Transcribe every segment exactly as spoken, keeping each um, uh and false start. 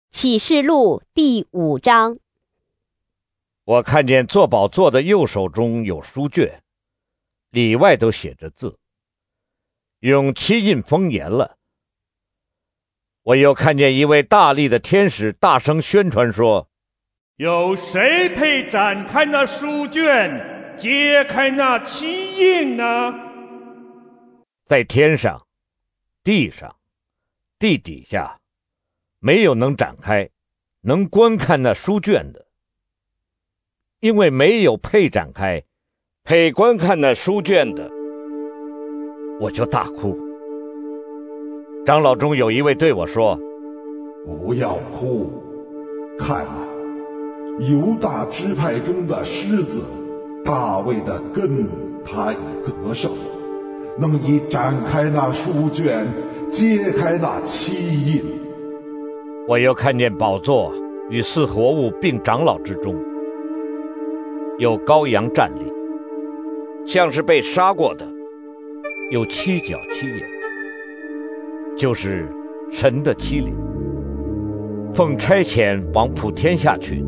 启示录第五章。 我看见坐宝座的右手中有书卷，里外都写着字，用漆印封严了。我又看见一位大力的天使大声宣传说： 有谁配展开那书卷，揭开那漆印呢？ 在天上、地上、地底下，没有能展开、能观看那书卷的，因为没有配展开、配观看那书卷的。我就大哭。长老中有一位对我说： 不要哭，看啊，犹大支派中的狮子大卫的根，他已得胜，能以展开那书卷，揭开那漆印。 我又看见宝座与四活物并长老之中，有羔羊站立，像是被杀过的，有七角七眼，就是神的七灵，奉差遣往普天下去的。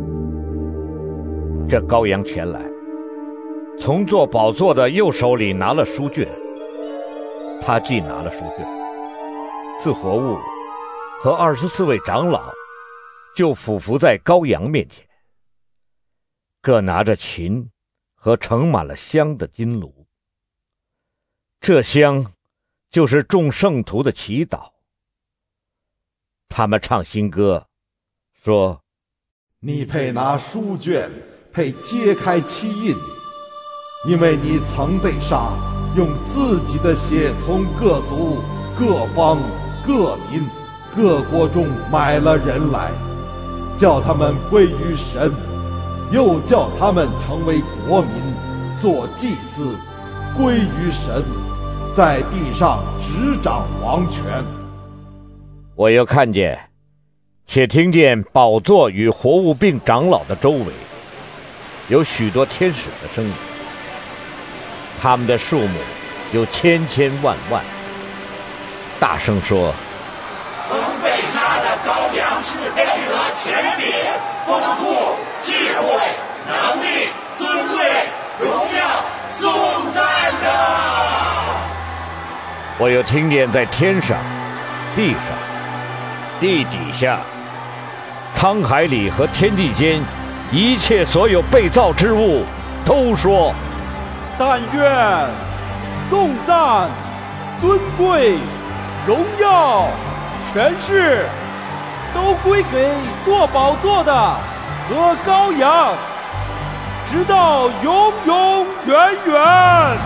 这羔羊前来，从坐宝座的右手里拿了书卷，他既拿了书卷，四活物和二十四位长老就俯伏在羔羊面前，各拿着琴和盛满了香的金炉。这香就是众圣徒的祈祷。他们唱新歌，说： 你配拿书卷，配揭开漆印，因为你曾被杀，用自己的血从各族、各方、各民、各国中买了人来，叫他们归于神，又叫他们成为国民，做祭司，归于神，在地上执掌王权。 我又看见，且听见宝座与活物并长老的周围有许多天使的声音，他们的数目有千千万万，大声说： 曾被杀的羔羊是配得权柄、丰富、智慧、能力、尊贵、荣耀、颂赞的。 我又听见在天上、地上、地底下、沧海里和天地间一切所有被造之物都说： 但愿颂赞、尊贵、荣耀、权势都归给坐宝座的和羔羊，直到永永远远。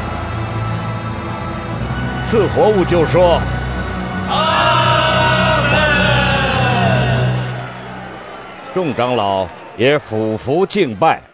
四活物就说： 阿门。 众长老也俯伏敬拜。